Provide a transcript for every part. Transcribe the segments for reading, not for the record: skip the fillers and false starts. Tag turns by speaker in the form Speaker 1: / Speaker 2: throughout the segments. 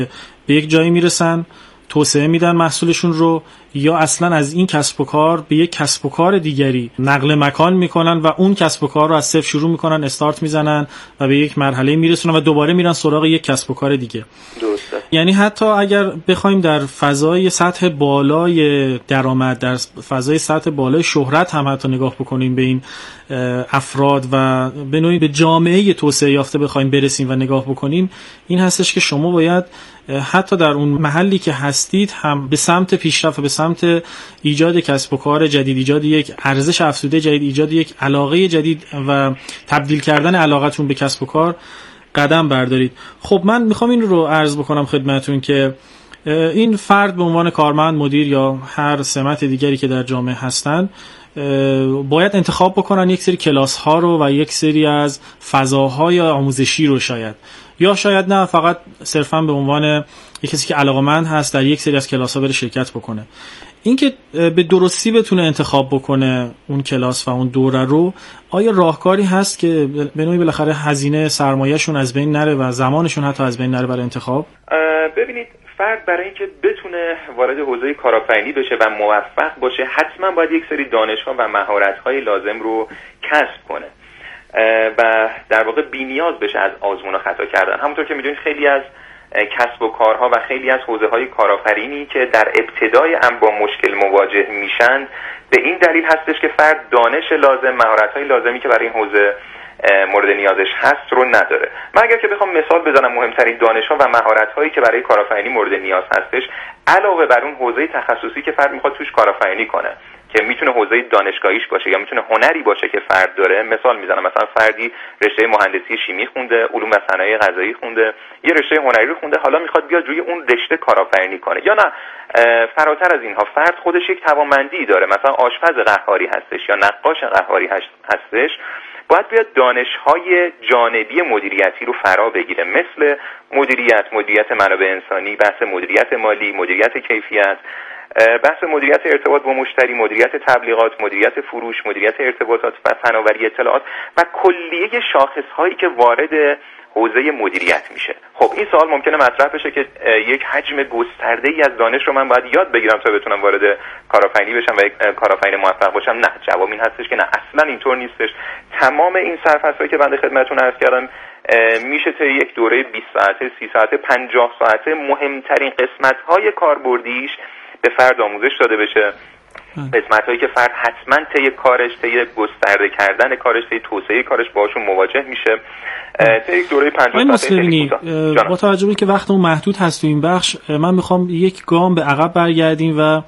Speaker 1: به یک جایی میرسن، توسعه میدن محصولشون رو، یا اصلا از این کسب و کار به یک کسب و کار دیگری نقل مکان میکنن و اون کسب و کار رو از صفر شروع میکنن، استارت میزنن و به یک مرحله میرسونن و دوباره میرن سراغ یک کسب و کار دیگه.
Speaker 2: درسته.
Speaker 1: یعنی حتی اگر بخوایم در فضای سطح بالای درآمد، در فضای سطح بالای شهرت هم حتی نگاه بکنیم به این افراد و به نوعی به جامعه توسعه یافته بخوایم برسیم و نگاه بکنیم، این هستش که شما باید حتی در اون محلی که هستید هم به سمت پیشرفت و به سمت ایجاد کسب و کار جدید، ایجاد یک ارزش افزوده جدید، ایجاد یک علاقه جدید و تبدیل کردن علاقتون به کسب و کار قدم بردارید. خب من میخوام این رو عرض بکنم خدمتون که این فرد به عنوان کارمند، مدیر یا هر سمت دیگری که در جامعه هستن باید انتخاب بکنن یک سری کلاس ها رو و یک سری از فضاهای آموزشی رو، شاید نه، فقط صرفا به عنوان یک کسی که علاقه‌مند هست در یک سری از کلاس ها بره شرکت بکنه. این که به درستی بتونه انتخاب بکنه اون کلاس و اون دوره رو، آیا راهکاری هست که به نوعی بالاخره هزینه سرمایه‌شون از بین نره و زمانشون حتی از بین نره برای انتخاب؟
Speaker 2: ببینید، فرد برای اینکه بتونه وارد حوزه کارآفرینی بشه و موفق باشه حتما باید یک سری دانش‌ها و مهارت‌های لازم رو کسب کنه و در واقع بی‌نیاز بشه از آزمون و خطا کردن. همونطور که می‌دونید خیلی از کسب و کارها و خیلی از حوزه‌های کارآفرینی که در ابتدای هم با مشکل مواجه میشن به این دلیل هستش که فرد دانش لازم، مهارت‌های لازمی که برای این حوزه مورد نیازش هست رو نداره. من اگر که بخوام مثال بزنم، مهمترین دانش‌ها و مهارت‌هایی که برای کارآفرینی مورد نیاز هستش، علاوه بر اون حوزه تخصصی که فرد میخواد توش کارآفرینی کنه که میتونه حوزه دانشگاهیش باشه یا میتونه هنری باشه که فرد داره، مثال میزنم مثلا فردی رشته مهندسی شیمی خونده، علوم و صنایع غذایی خونده، یه رشته هنری رو خونده، حالا میخواد بیاد روی اون رشته کارآفرینی کنه. یا نه، فراتر از اینها، فرد خودش یک توانمندی داره، مثلا آشپز قهاری هستش یا نقاش قهاری هستش، باید بیاد دانش‌های جانبی مدیریتی رو فرا بگیره، مثل مدیریت منابع انسانی، بحث مدیریت مالی، مدیریت کیفیت، بحث مدیریت ارتباط با مشتری، مدیریت تبلیغات، مدیریت فروش، مدیریت ارتباطات و فناوری اطلاعات و کلیه شاخص‌هایی که وارد حوزه مدیریت میشه. خب این سوال ممکنه مطرح بشه که یک حجم گسترده‌ای از دانش رو من باید یاد بگیرم تا بتونم وارد کارآفرینی بشم و یک کارآفرین موفق باشم. نه، جواب این هستش که نه، اصلا اینطور نیستش. تمام این سرفصل‌هایی که بنده خدمتتون عرض کردم میشه تا یک دوره 20 ساعته، 30 ساعته، 50 ساعته مهمترین قسمت‌های کاربردیش به فرد آموزش داده بشه. قسمت‌هایی که فرد حتما طی کارش، طی گسترده کردن کارش، طی توسعه کارش باشون مواجه میشه. طی یک دوره 50 ساعته.
Speaker 1: با توجه به که وقتمون محدود هست تو این بخش، من میخوام یک گام به عقب برگردیم و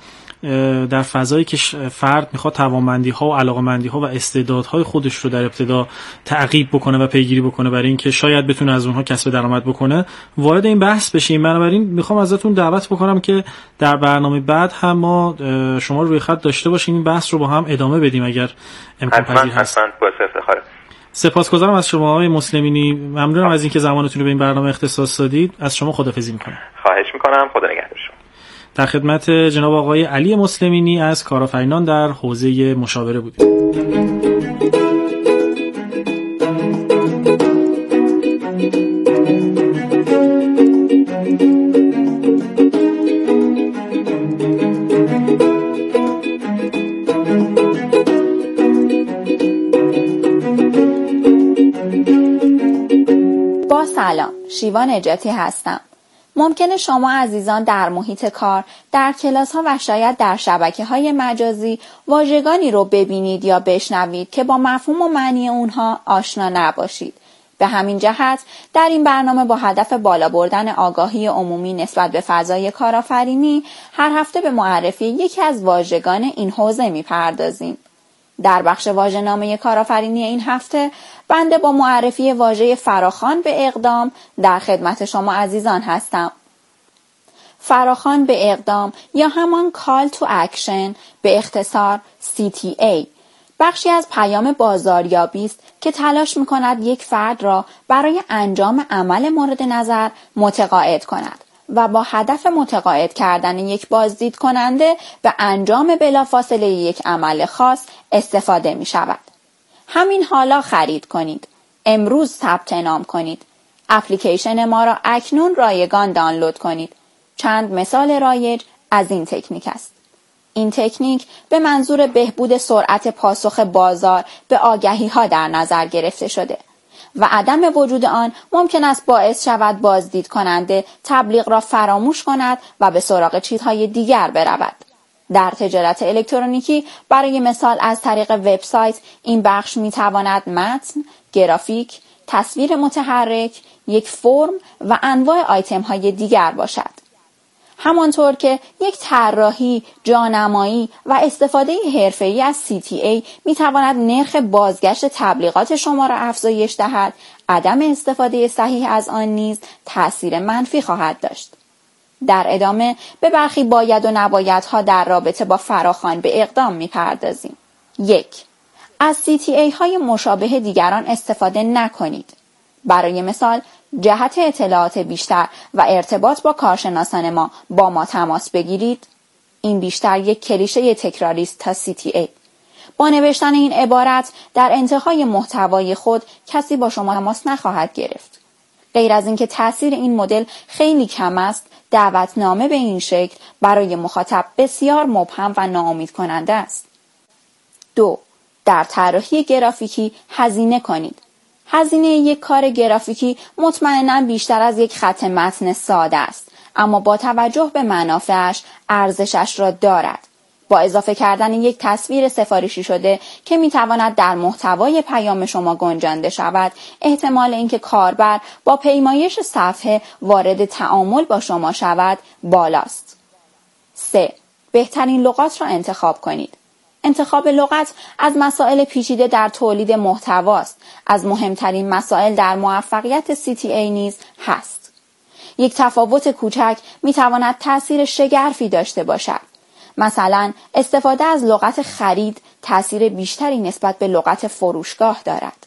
Speaker 1: در فضایی که فرد میخواد توانمندی‌ها و علاقه‌مندی‌ها و استعدادهای خودش رو در ابتدا تعقیب بکنه و پیگیری بکنه برای اینکه شاید بتونه از اونها کسب درآمد بکنه، وارد این بحث بشیم. بنابراین میخوام ازتون دعوت بکنم که در برنامه بعد هم ما شما رو روی خط داشته باشیم، این بحث رو با هم ادامه بدیم اگر امکان پذیر هست.
Speaker 2: حتما با افتخار.
Speaker 1: سپاسگزارم از شما آقای مسلمینی، ممنونم از اینکه زمانتون رو به این برنامه اختصاص دادید. از شما خداحافظی میکنم.
Speaker 2: خواهش میکنم. خدا نگهدار شما.
Speaker 1: در خدمت جناب آقای علی مسلمینی از کارآفرینان در حوزه مشاوره بود.
Speaker 3: با سلام، شیوا نجاتی هستم. ممکنه شما عزیزان در محیط کار، در کلاس‌ها و شاید در شبکه‌های مجازی واژگانی رو ببینید یا بشنوید که با مفهوم و معنی اونها آشنا نباشید. به همین جهت در این برنامه با هدف بالا بردن آگاهی عمومی نسبت به فضای کارآفرینی هر هفته به معرفی یکی از واژگان این حوزه می‌پردازیم. در بخش واژه‌نامه کارآفرینی این هفته بنده با معرفی واژه فراخوان به اقدام در خدمت شما عزیزان هستم. فراخوان به اقدام یا همان Call to Action به اختصار CTA بخشی از پیام بازاریابی است که تلاش می‌کند یک فرد را برای انجام عمل مورد نظر متقاعد کند و با هدف متقاعد کردن یک بازدید کننده به انجام بلافاصله یک عمل خاص استفاده می شود. همین حالا خرید کنید. امروز ثبت نام کنید. اپلیکیشن ما را اکنون رایگان دانلود کنید. چند مثال رایج از این تکنیک است. این تکنیک به منظور بهبود سرعت پاسخ بازار به آگهی‌ها در نظر گرفته شده و عدم وجود آن ممکن است باعث شود بازدید کننده تبلیغ را فراموش کند و به سراغ چیزهای دیگر برود. در تجارت الکترونیکی برای مثال از طریق وبسایت این بخش می‌تواند متن، گرافیک، تصویر متحرک، یک فرم و انواع آیتم‌های دیگر باشد. همانطور که یک طراحی، جانمایی و استفاده حرفه‌ای از CTA می‌تواند نرخ بازگشت تبلیغات شما را افزایش دهد، عدم استفاده صحیح از آن نیز تأثیر منفی خواهد داشت. در ادامه به برخی باید و نبایدها در رابطه با فراخوان به اقدام می‌پردازیم. 1. از CTA های مشابه دیگران استفاده نکنید. برای مثال، جهت اطلاعات بیشتر و ارتباط با کارشناسان ما با ما تماس بگیرید. این بیشتر یک کلیشه تکراری است تا CTA. با نوشتن این عبارت در انتهای محتوای خود کسی با شما تماس نخواهد گرفت. غیر از اینکه تاثیر این مدل خیلی کم است، دعوتنامه به این شکل برای مخاطب بسیار مبهم و ناامید کننده است. 2. در طراحی گرافیکی هزینه کنید. هزینه یک کار گرافیکی مطمئناً بیشتر از یک خط متن ساده است، اما با توجه به منافعش ارزشش را دارد. با اضافه کردن یک تصویر سفارشی شده که میتواند در محتوای پیام شما گنجانده شود، احتمال اینکه کاربر با پیمایش صفحه وارد تعامل با شما شود بالاست. 3. بهترین لغات را انتخاب کنید. انتخاب لغت از مسائل پیچیده در تولید محتواست. از مهمترین مسائل در موفقیت CTA نیز هست. یک تفاوت کوچک میتواند تأثیر شگرفی داشته باشد. مثلا استفاده از لغت خرید تأثیر بیشتری نسبت به لغت فروشگاه دارد.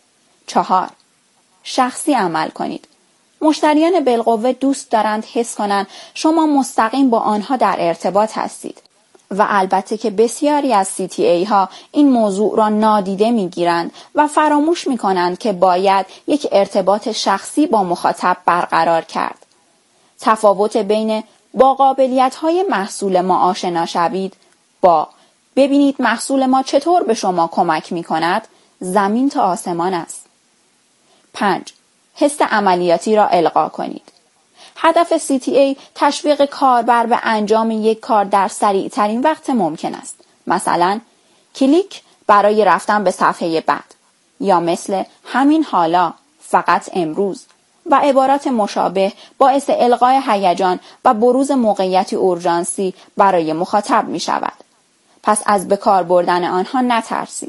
Speaker 3: 4. شخصی عمل کنید. مشتریان بالقوه دوست دارند حس کنند شما مستقیم با آنها در ارتباط هستید. و البته که بسیاری از CTA ها این موضوع را نادیده میگیرند و فراموش میکنند که باید یک ارتباط شخصی با مخاطب برقرار کرد. تفاوت بین با قابلیت های محصول ما آشنا شوید با ببینید محصول ما چطور به شما کمک میکند زمین تا آسمان است. 5. حس عملیاتی را القا کنید. هدف CTA تشویق کاربر به انجام یک کار در سریع ترین وقت ممکن است. مثلا کلیک برای رفتن به صفحه بعد یا مثل همین حالا، فقط امروز و عبارات مشابه باعث القای هیجان و بروز موقعیتی اورژانسی برای مخاطب می شود. پس از به کار بردن آنها نترسید.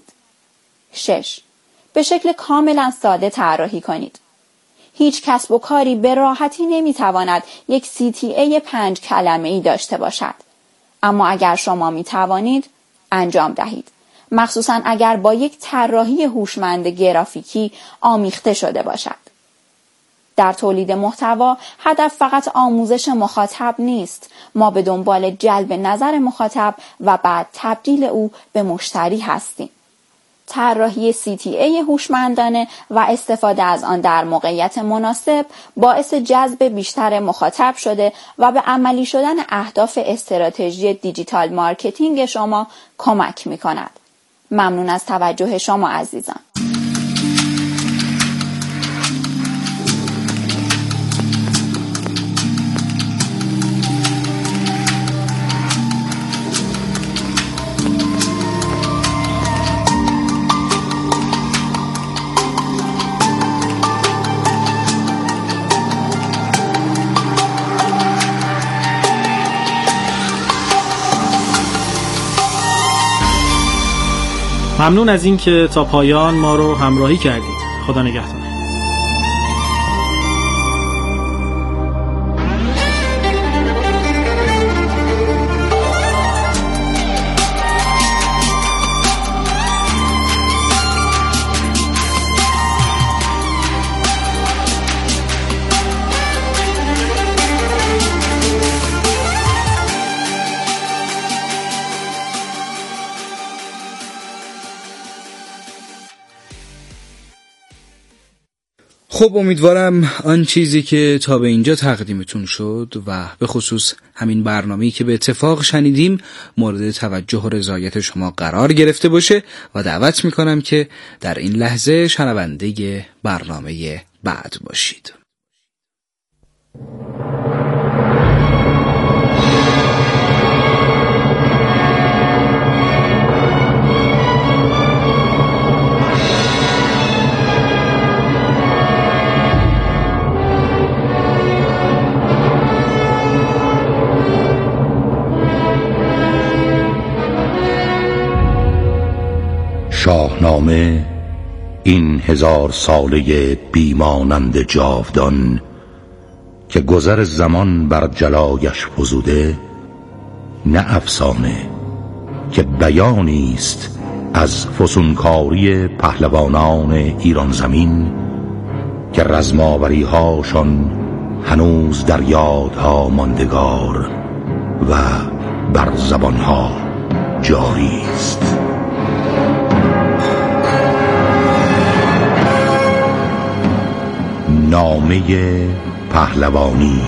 Speaker 3: 6. به شکل کاملا ساده طراحی کنید. هیچ کسب و کاری به راحتی نمیتواند یک CTA 5 کلمه‌ای داشته باشد. اما اگر شما میتوانید انجام دهید. مخصوصاً اگر با یک طراحی هوشمند گرافیکی آمیخته شده باشد. در تولید محتوا هدف فقط آموزش مخاطب نیست. ما به دنبال جلب نظر مخاطب و بعد تبدیل او به مشتری هستیم. طراحی CTA هوشمندانه و استفاده از آن در موقعیت مناسب باعث جذب بیشتر مخاطب شده و به عملی شدن اهداف استراتژی دیجیتال مارکتینگ شما کمک می‌کند. ممنون از توجه شما عزیزان.
Speaker 1: ممنون از این که تا پایان ما رو همراهی کردید. خدا نگهدار.
Speaker 4: خب امیدوارم آن چیزی که تا به اینجا تقدیمتون شد و به خصوص همین برنامه‌ای که به اتفاق شنیدیم مورد توجه و رضایت شما قرار گرفته باشه و دعوت میکنم که در این لحظه شنونده برنامه بعد باشید.
Speaker 5: شاهنامه این 1000 ساله بیمانند جاودان که گذر زمان بر جلایش فزوده، نه افسانه که بیانی است از فسونکاری پهلوانان ایران زمین که رزماوری هاشان هنوز در یادها ماندگار و بر زبانها جاری است. نامه پهلوانی.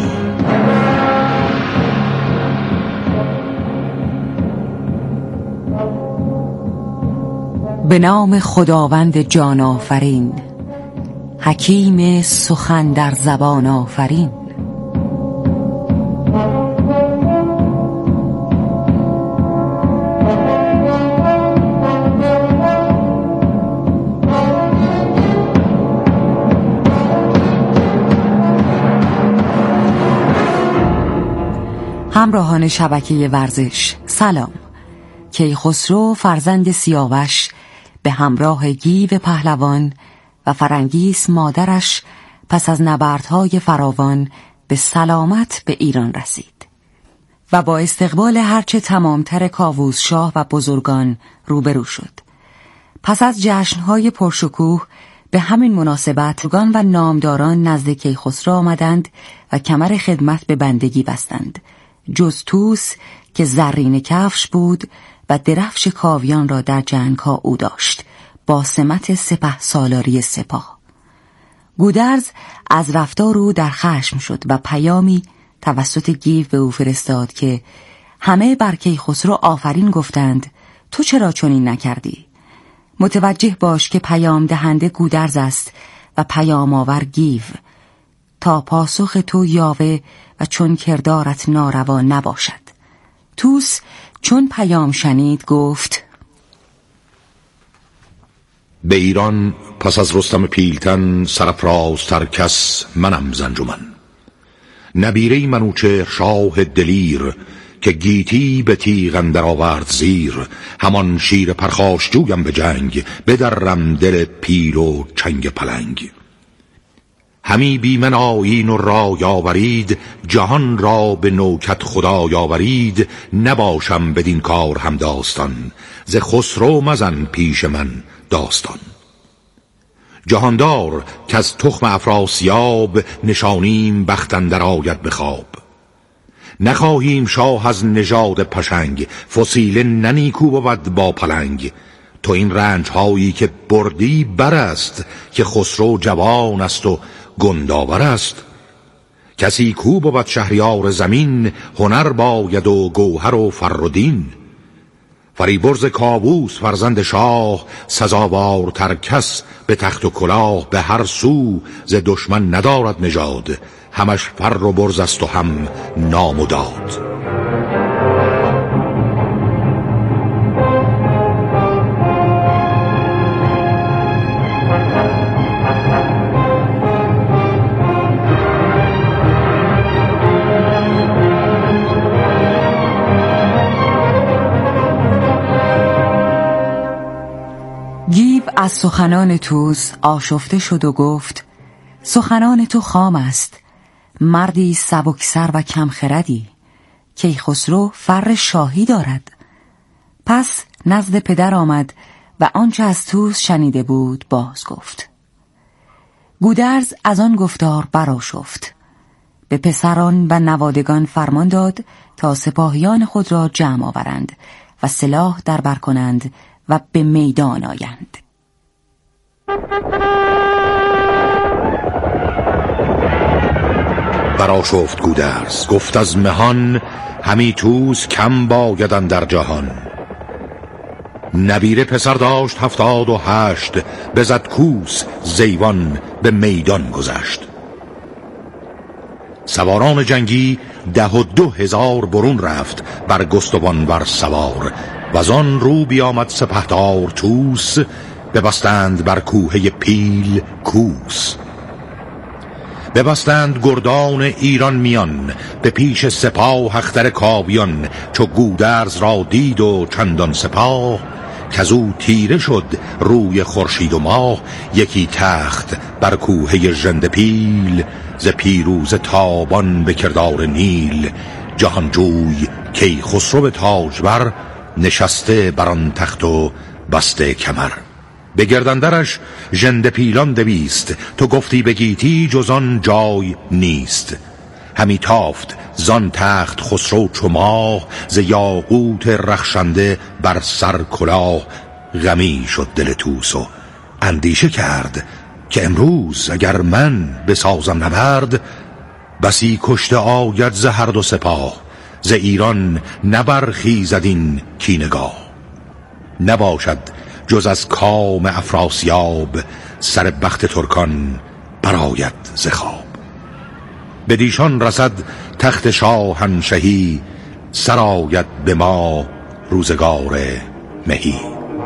Speaker 6: به نام خداوند جان آفرین، حکیم سخن در زبان آفرین. همراهان شبکه ورزش سلام. کیخسرو فرزند سیاوش به همراه گیو پهلوان و فرنگیس مادرش پس از نبردهای فراوان به سلامت به ایران رسید و با استقبال هرچه تمامتر کاووسشاه و بزرگان روبرو شد. پس از جشنهای پرشکوه به همین مناسبت بزرگان و نامداران نزد کیخسرو آمدند و کمر خدمت به بندگی بستند، جز طوس که زرین کفش بود و درفش کاویان را در جنگ‌ها او داشت با سمت سپهسالاری سپاه. گودرز از رفتار او در خشم شد و پیامی توسط گیو به او فرستاد که همه بر کیخسرو آفرین گفتند، تو چرا چنین نکردی؟ متوجه باش که پیام دهنده گودرز است و پیام آور گیو، تا پاسخ تو یاوه و چون کردارت ناروا نباشد. طوس چون پیام شنید گفت:
Speaker 5: به ایران پس از رستم پیلتن سرافرازتر کس منم زنجمن، نبیره منوچهر شاه دلیر که گیتی به تیغ اندر آورد زیر، همان شیر پرخاشجویم به جنگ بدرم دل پیل و چنگ پلنگ. همی بی من آیین و رای آورید، جهان را به نوکت خدای آورید. نباشم بدین کار هم داستان، ز خسرو مزن پیش من داستان. جهاندار که از تخم افراسیاب، نشانیم بخت اندر آید به خواب. نخواهیم شاه از نژاد پشنگ، فسیله ننیکو بود با پلنگ. تو این رنج هایی که بردی برست، که خسرو جوان است و گنداور است. کسی کو بود شهریار زمین، هنر باید و گوهر و فر و دین. فریبرز کاووس فرزند شاه، سزاوارتر کس به تخت و کلاه. به هر سو ز دشمن ندارد نژاد، همش فر و برز است و هم نام و داد.
Speaker 6: گیو از سخنان طوس آشفته شد و گفت: سخنان تو خام است، مردی سبکسر و کم خردی. کیخسرو فر شاهی دارد. پس نزد پدر آمد و آنچه از طوس شنیده بود باز گفت. گودرز از آن گفتار برآشفت، به پسران و نوادگان فرمان داد تا سپاهیان خود را جمع آورند و سلاح در بر کنند و به میدان آیند.
Speaker 5: برآشفت گودرز، گفت از مهان همی توس کم بایدن در جهان. نبیره پسر داشت 78، بزد کوس زیوان به میدان گذشت. سواران جنگی 12,000 برون رفت، بر گستوان بر سوار. وزان رو بیامد سپهدار توس، ببستند بر کوهه پیل کوس. ببستند گردان ایران میان، به پیش سپاه اختر کاویان. چو گودرز را دید و چندان سپاه، کزو تیره شد روی خورشید و ماه. یکی تخت بر کوهه ژنده پیل، ز پیروز تابان به کردار نیل. جهانجوی کیخسرو تاجور، نشسته بر آن تخت و بسته کمر. به گردندرش ژنده پیلان 200، تو گفتی به گیتی جز آن جای نیست. همی تافت زان تخت خسرو چو ماه، ز یاقوت رخشنده بر سر کلاه. غمی شد دل توس و اندیشه کرد، که امروز اگر من بسازم نبرد، بسی کشته آید ز هر دو سپاه. ز ایران نبرخیزد این کینگاه، نباشد جز از کام افراسیاب. سر بخت ترکان براید ز خواب. بدیشان رسد تخت شاهنشهی، سراید به ما روزگار مهی.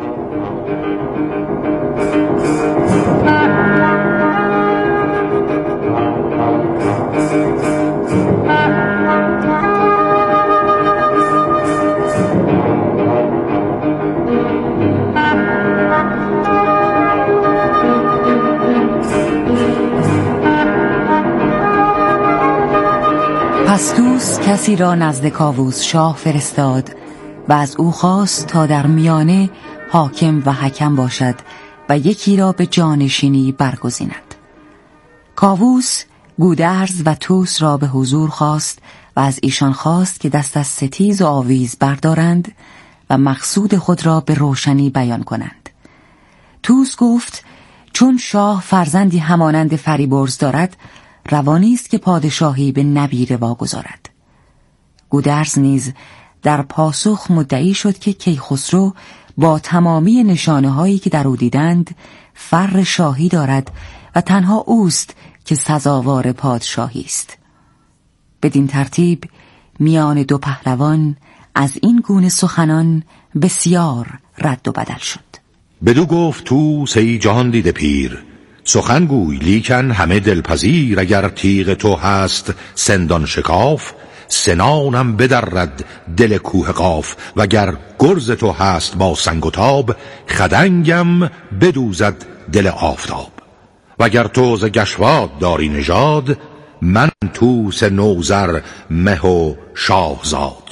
Speaker 6: پس توس کسی را نزد کاووس شاه فرستاد و از او خواست تا در میانه حاکم و حکم باشد و یکی را به جانشینی برگزیند. کاووس گودرز و توس را به حضور خواست و از ایشان خواست که دست از ستیز و آویز بردارند و مقصود خود را به روشنی بیان کنند. توس گفت چون شاه فرزندی همانند فریبرز دارد، روانی است که پادشاهی به نبیره واگذارد. گودرز نیز در پاسخ مدعی شد که کیخسرو با تمامی نشانه‌هایی که در او دیدند فر شاهی دارد و تنها اوست که سزاوار پادشاهی است. بدین ترتیب میان دو پهلوان از این گونه سخنان بسیار رد و بدل شد.
Speaker 5: بدو گفت توس ای جهان دیده پیر، سخن گوی لیکن همه دلپذیر. اگر تیغ تو هست سندان شکاف، سنانم بدرد دل کوه قاف. وگر گرز تو هست با سنگ و تاب، خدنگم بدوزد دل آفتاب. وگر تو ز گشواد داری نژاد، من توس نوذر مه و شاهزاد.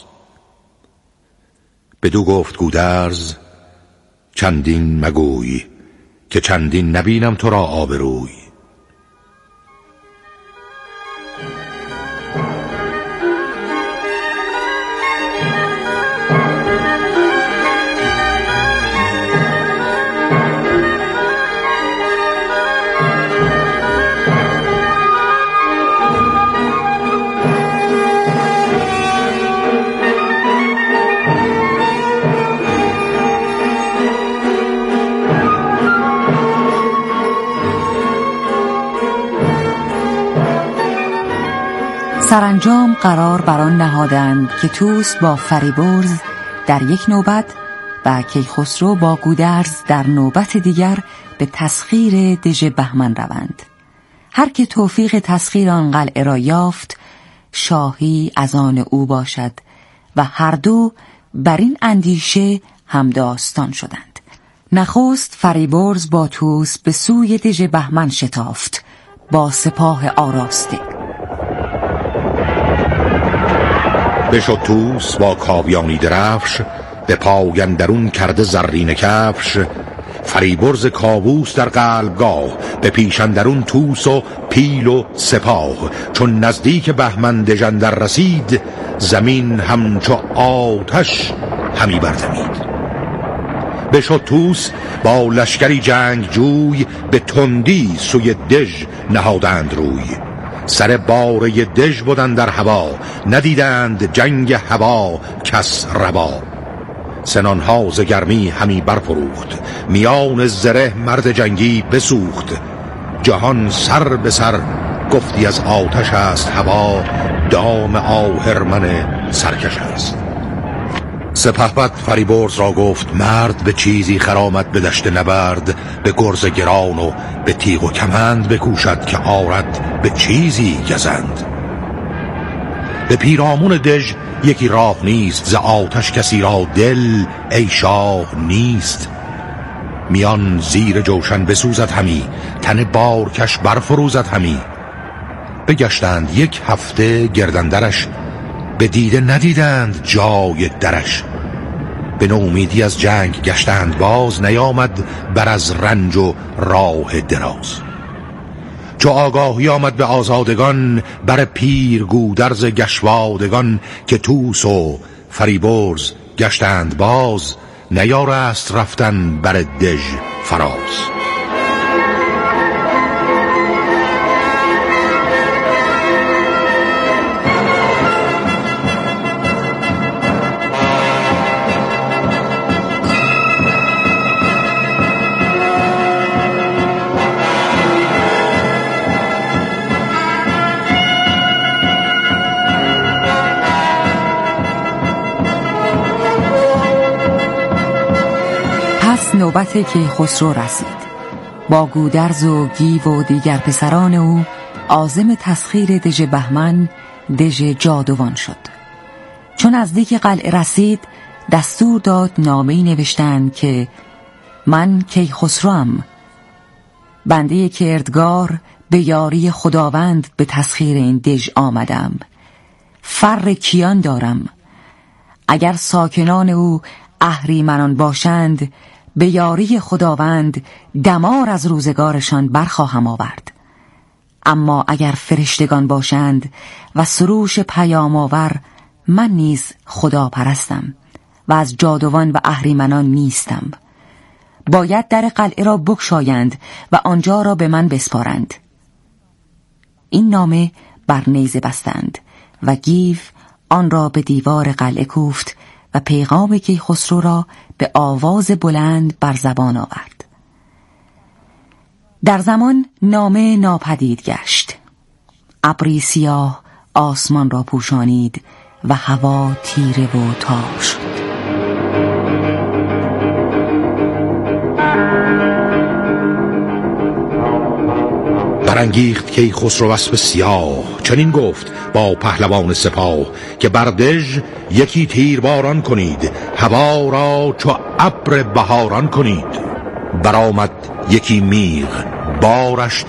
Speaker 5: بدو گفت گودرز چندین مگوی، که چندین نبینم تو را آبروی.
Speaker 6: سرانجام قرار بر آن نهادند که توس با فریبرز در یک نوبت و کیخسرو با گودرز در نوبت دیگر به تسخیر دژ بهمن روند. هر که توفیق تسخیر آن قلعه را یافت، شاهی از آن او باشد و هر دو بر این اندیشه همداستان شدند. نخست فریبرز با توس به سوی دژ بهمن شتافت با سپاه آراسته.
Speaker 5: بشد توس با کاویانی درفش، به پای اندرون کرده زرین کفش. فریبرز کاووس در قلبگاه، به پیش اندرون توس و پیل و سپاه. چون نزدیک بهمن دژندر رسید، زمین همچو آتش همی بردمید. بشد توس با لشکری جنگ جوی، به تندی سوی دژ نهادند روی. سر باره دژ بودن در هوا، ندیدند جنگ هوا کس روا. سنانها ز گرمی همی برفروخت، میان زره مرد جنگی بسوخت. جهان سر به سر گفتی از آتش است هوا، دام آهرمن سرکش است. سپهبد فریبرز را گفت مرد، به چیزی خرامد به دشت نبرد. به گرز گران و به تیغ و کمند بکوشد، که آرد به چیزی گزند. به پیرامون دژ یکی راه نیست، ز آتش کسی را دل ای شاه نیست. میان زیر جوشن بسوزد همی، تن بارکش برفروزد همی. بگشتند 1 هفته گردندرش، به دیده ندیدند جای درش. به نومیدی از جنگ گشتند باز، نیامد بر از رنج و راه دراز. چو آگاهی آمد به آزادگان، بر پیر گودرز گشوادگان. که توس و فریبرز گشتند باز، نیارست رفتن بر دژ فراز.
Speaker 6: نوبت کیخسرو رسید. با گودرز و گیو و دیگر پسران او عازم تسخیر دژ بهمن، دژ جادوان شد. چون نزدیک قلعه رسید، دستور داد نامه‌ای نوشتند که من کیخسروام، بنده کردگار، به یاری خداوند به تسخیر این دژ آمدم. فر کیان دارم، اگر ساکنان او اهریمنان باشند، به یاری خداوند دمار از روزگارشان برخواهم آورد. اما اگر فرشتگان باشند و سروش پیام آور، من نیز خدا پرستم و از جادوان و اهریمنان نیستم. باید در قلعه را بگشایند و آنجا را به من بسپارند. این نامه بر نیزه بستند و گیو آن را به دیوار قلعه کوفت و پیغام کیخسرو را به آواز بلند بر زبان آورد. در زمان نامه ناپدید گشت. ابری سیاه آسمان را پوشانید و هوا تیره و تار شد.
Speaker 5: برانگیخت کیخسرو اسب سیاه، چنین گفت با پهلوان سپاه. که بر دژ یکی تیرباران کنید، هوا را چو ابر بهاران کنید. برآمد یکی میغ بارش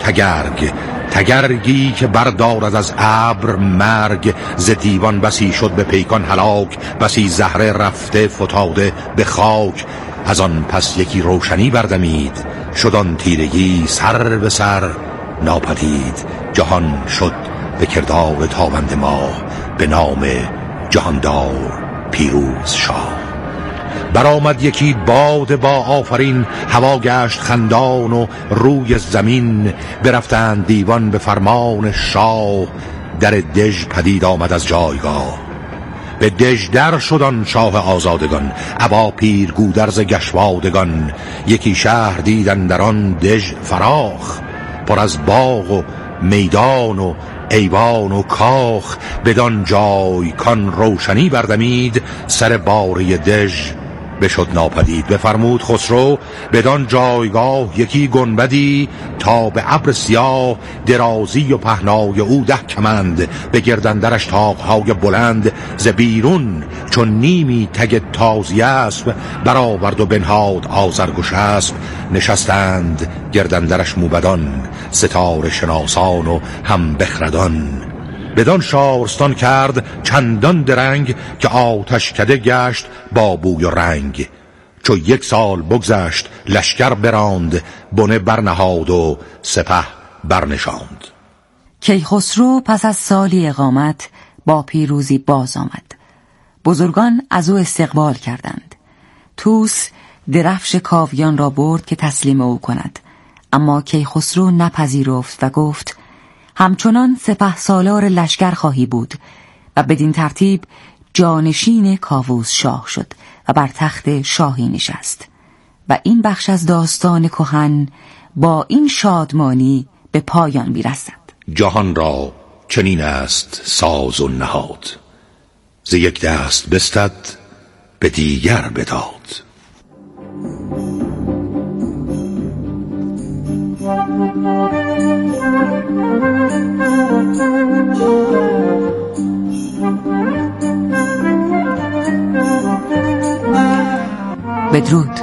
Speaker 5: تگرگی که بردارد از ابر مرگ. ز دیوان بسی شد به پیکان هلاک، بسی زهره رفته فتاده به خاک. از آن پس یکی روشنی بردمید، شد آن تیرگی سر به سر ناپدید. جهان شد به کردار تابنده ماه، به نام جهاندار پیروز شاه. برآمد یکی باد با آفرین، هوا گشت خندان و روی زمین. برفتند دیوان به فرمان شاه، در دژ پدید آمد از جایگاه. به دژ در شدن شاه آزادگان، ابا پیر گودرز گشوادگان. یکی شهر دیدن در آن دژ فراخ، پر از باغ و میدان و ایوان و کاخ. بدان جای کان روشنی بردمید، سر باره دژ بشد ناپدید. بفرمود خسرو بدان جایگاه یکی گنبدی، تا به ابر سیاه درازی و پهنای او 10 کمند. به گردندرش طاقهای بلند، ز بیرون چون نیمی تگ تازی اسب. برآورد و بنهاد آذرگوش اسب. نشستند گردندرش موبدان، ستاره شناسان و هم بخردان. بدان شارستان کرد چندان درنگ، که آتش کده گشت با بوی و رنگ. چو 1 سال بگذشت لشکر براند، بنه برنهاد و سپه برنشاند.
Speaker 6: کیخسرو پس از سالی اقامت با پیروزی باز آمد. بزرگان از او استقبال کردند. توس درفش کاویان را برد که تسلیم او کند، اما کیخسرو نپذیرفت و گفت همچنان سپهسالار لشکر خواهی بود و بدین ترتیب جانشین کاووس شاه شد و بر تخت شاهی نشست. و این بخش از داستان کهن با این شادمانی به پایان می‌رسد.
Speaker 5: جهان را چنین است ساز و نهاد، ز یک دست بستد به دیگر بداد.
Speaker 6: بدرود.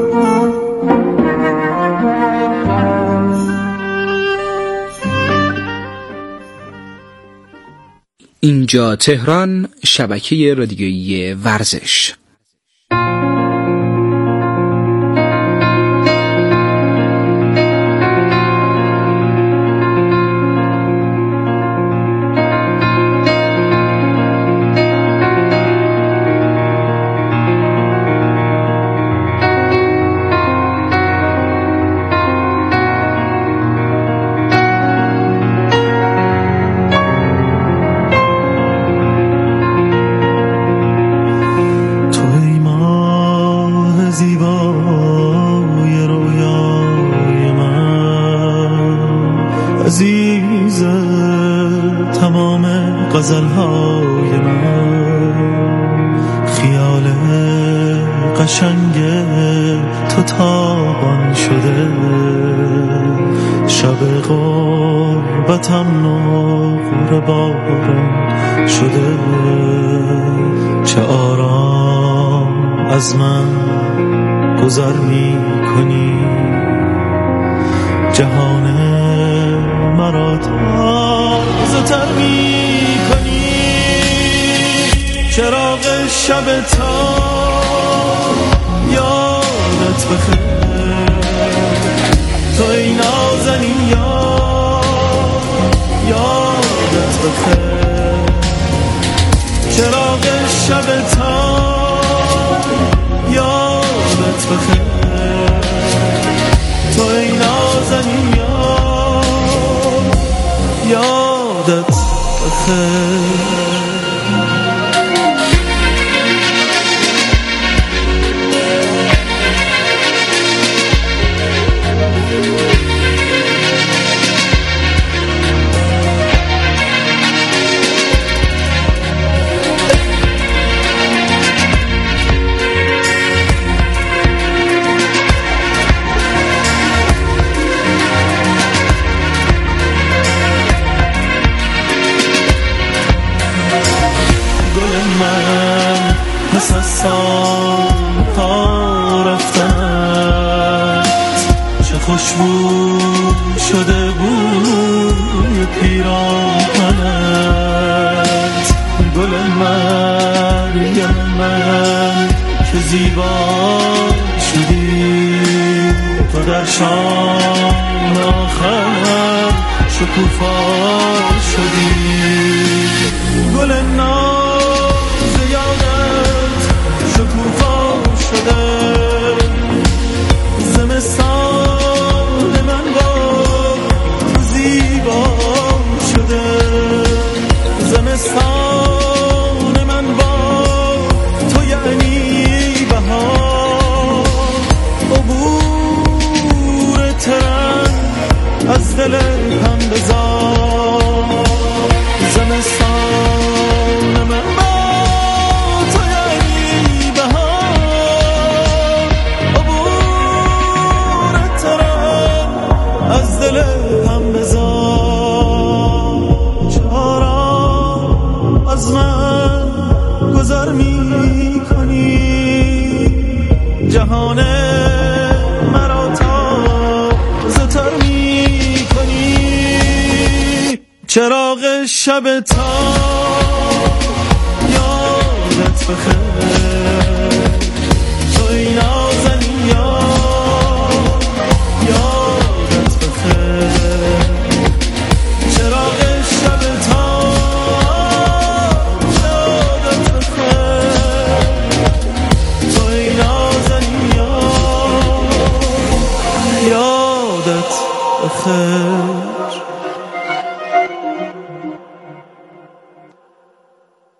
Speaker 4: اینجا تهران، شبکه رادیویی ورزش.
Speaker 7: عزیز تمام غزلهای من، خیال قشنگ تو تابان شده، شب غربتم نقره باران شده. چه آرام از من گذر می کنی، جهان مرا تازه تر می کنی. چراغ شب تا یادت بخیر، تو ای نازنین یادت بخیر. چراغ شب تا یادت بخیر، تو ای نازنین یادت بخیر. پس از سالها رفتنت چه خوشبو شده بود پیراهنت. گل مریم من که زیبا شدی، تو در شام آخر شکوفا شدی. گل ناز یادت شکوفا شده، زمستان من با تو زیبا شده. زمستان من با تو یعنی بهار، عبور ترن از دل هم بزار. زمستان من با تو یعنی بهار، عبور ترن از دل هم بزار. چرا از من گذر می کنی، جهان مرا تازه تر می کنی. چراغ شب تا